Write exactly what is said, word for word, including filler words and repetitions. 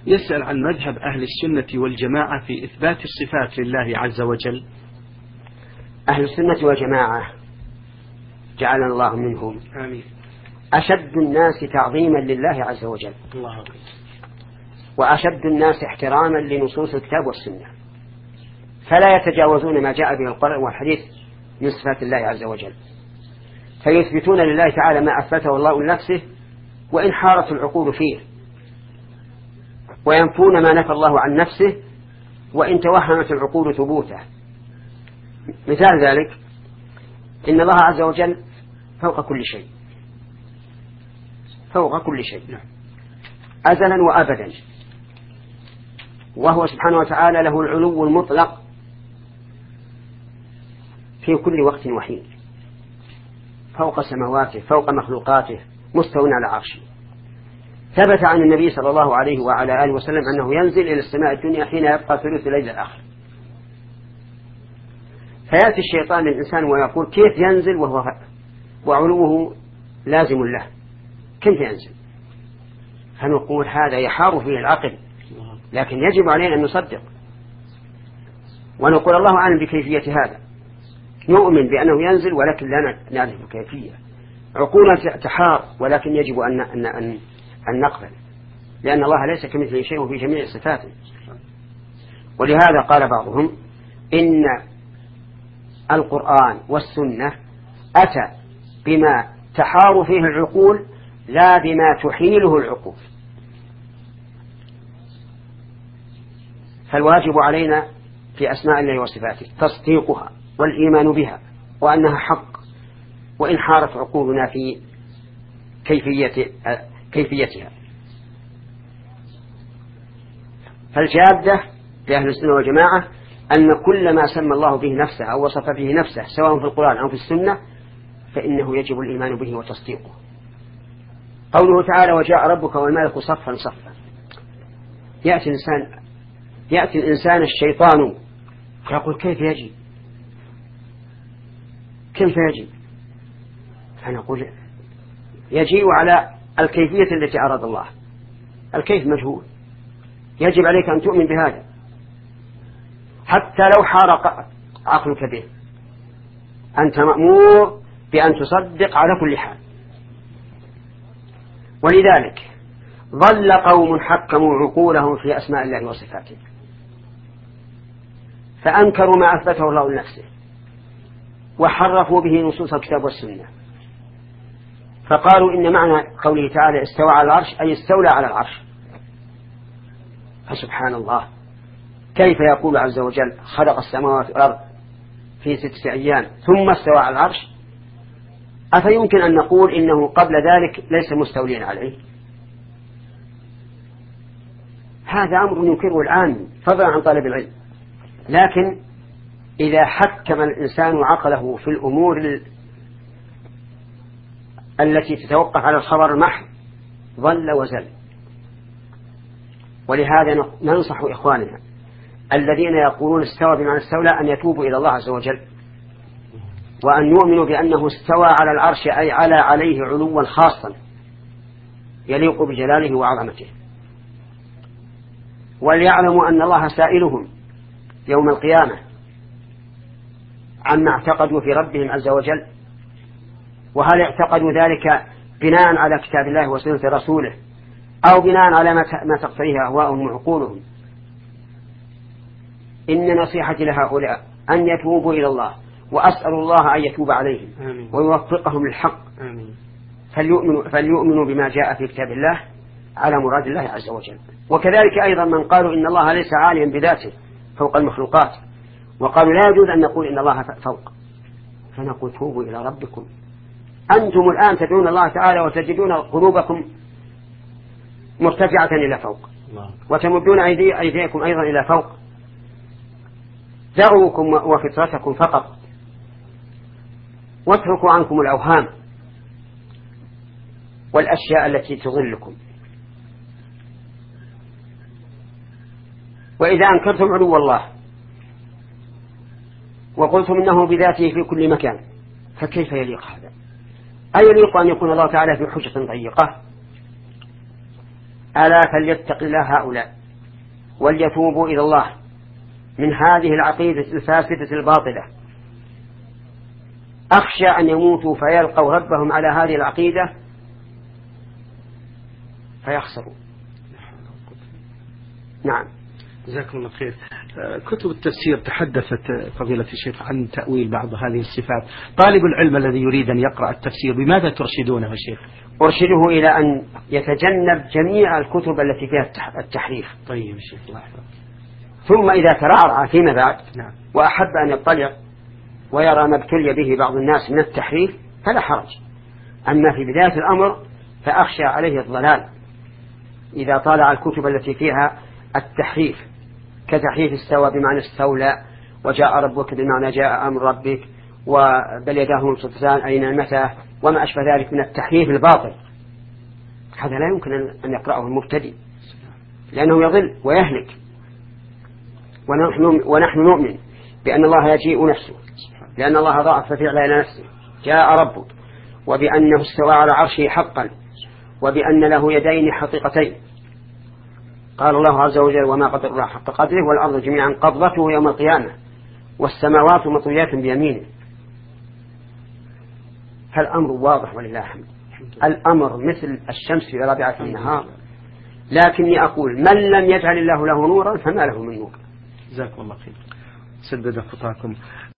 يسأل عن مذهب أهل السنة والجماعة في إثبات الصفات لله عز وجل. أهل السنة والجماعة جعلنا الله منهم آمين. أشد الناس تعظيما لله عز وجل، الله أكبر، وأشد الناس احتراما لنصوص الكتاب والسنة، فلا يتجاوزون ما جاء به القرآن والحديث من صفات الله عز وجل، فيثبتون لله تعالى ما أثبته الله لنفسه وإن حارت العقول فيه، وينفون ما نفى الله عن نفسه وإن توهمت العقول ثبوته. مثال ذلك إن الله عز وجل فوق كل شيء، فوق كل شيء أزلا وأبدا، وهو سبحانه وتعالى له العلو المطلق في كل وقت وحين، فوق سماواته فوق مخلوقاته مستوٍ على عرشه. ثبت عن النبي صلى الله عليه وعلى آله وسلم أنه ينزل إلى السماء الدنيا حين يبقى ثلث الليل الآخر، فيأتي الشيطان للإنسان ويقول كيف ينزل وهو وعلوه لازم له، كيف ينزل؟ فنقول هذا يحار فيه العقل، لكن يجب علينا أن نصدق ونقول الله أعلم بكيفية هذا، نؤمن بأنه ينزل ولكن لا نعرف الكيفية، عقولنا تحار ولكن يجب أن, أن, أن, أن نقبل، لأن الله ليس كمثله شيء في جميع صفاته. ولهذا قال بعضهم إن القرآن والسنة أتى بما تحار فيه العقول لا بما تحيله العقول، فالواجب علينا في أسماء الله وصفاته تصديقها والإيمان بها وأنها حق، وإن حارت عقولنا في كيفية كيفيتها. فالجادة لأهل السنة والجماعة أن كل ما سمى الله به نفسه أو وصف به نفسه سواء في القرآن أو في السنة فإنه يجب الإيمان به وتصديقه. قوله تعالى وجاء ربك والملك صفا صفا، يأتي الإنسان يأتي الإنسان الشيطان فيقول كيف يجي كيف يجي فنقول يجيء على الكيفية التي أراد الله، الكيف مجهول، يجب عليك أن تؤمن بهذا حتى لو حار عقلك به، أنت مأمور بأن تصدق على كل حال. ولذلك ظل قوم حكموا عقولهم في أسماء الله وصفاته فأنكروا ما أثبته الله لنفسه وحرفوا به نصوص الكتاب والسنة، فقالوا إن معنى قوله تعالى استوى على العرش أي استولى على العرش. فسبحان الله، كيف يقول عز وجل خلق السماوات والأرض في ستة أيام ثم استوى على العرش؟ أفيمكن أن نقول إنه قبل ذلك ليس مستولين عليه؟ هذا أمر ينكره العام فضلا عن طالب العلم. لكن إذا حكم الإنسان عقله في الأمور التي تتوقف على الخبر المحض ضل وزل. ولهذا ننصح إخواننا الذين يقولون استوى بمعنى استولى أن يتوبوا إلى الله عز وجل، وأن يؤمنوا بأنه استوى على العرش أي على عليه علوا خاصا يليق بجلاله وعظمته، وليعلموا أن الله سائلهم يوم القيامة عما اعتقدوا في ربهم عز وجل، وهل اعتقدوا ذلك بناء على كتاب الله وسنة رسوله أو بناء على ما تقتضيه أهواءهم وعقولهم. إن نصيحتي لهؤلاء أن يتوبوا إلى الله، وأسأل الله أن يتوب عليهم آمين. ويوفقهم للحق آمين. فليؤمنوا, فليؤمنوا بما جاء في كتاب الله على مراد الله عز وجل. وكذلك أيضا من قالوا إن الله ليس عاليا بذاته فوق المخلوقات، وقالوا لا يجوز أن نقول إن الله فوق، فنقول توبوا إلى ربكم، أنتم الآن تدعون الله تعالى وتجدون قلوبكم مرتفعة إلى فوق وتمدون أيدي أيديكم أيضا إلى فوق، دعوكم وفطرتكم فقط واتركوا عنكم الأوهام والأشياء التي تضلكم. وإذا أنكرتم علو الله وقلتم إنه بذاته في كل مكان فكيف يليق هذا؟ أي يليق أن يكون الله تعالى في حجة ضيقة؟ ألا فليتق الله هؤلاء وليتوبوا إلى الله من هذه العقيدة الفاسدة الباطلة. أخشى أن يموتوا فيلقوا ربهم على هذه العقيدة فيخسروا. نعم. جزاكم الله خير. كتب التفسير تحدثت فضيلة الشيخ عن تأويل بعض هذه الصفات. طالب العلم الذي يريد أن يقرأ التفسير بماذا ترشدونه يا شيخ؟ أرشده إلى أن يتجنب جميع الكتب التي فيها التحريف. طيب الشيخ الله يحفظك. ثم إذا ترعرع فيما بعد نعم. وأحب أن يطلع ويرى ما ابتلي به بعض الناس من التحريف فلا حرج. أما في بداية الأمر فأخشى عليه الضلال إذا طالع الكتب التي فيها التحريف كتحريف استوى بمعنى استولى، وجاء ربك بمعنى جاء أمر ربك، وبل يداه مبسوطتان أين متى، وما أشبه ذلك من التحريف الباطل. هذا لا يمكن أن يقرأه المبتدئ لأنه يضل ويهلك. ونحن, ونحن نؤمن بأن الله يجيء نفسه لأن الله ضعف فعل إلى نفسه جاء ربك، وبأنه استوى على عرشه حقا، وبأن له يدين حقيقتين. قال الله عز وجل وما قدر الله حق قدره والأرض جميعا قبضته يوم القيامة والسماوات مطويات بيمينه. فالأمر واضح ولله الحمد. الأمر مثل الشمس في رابعة النهار. لكني أقول من لم يجعل الله له نورا فما له من نور. جزاكم الله خير. سدد خطاكم.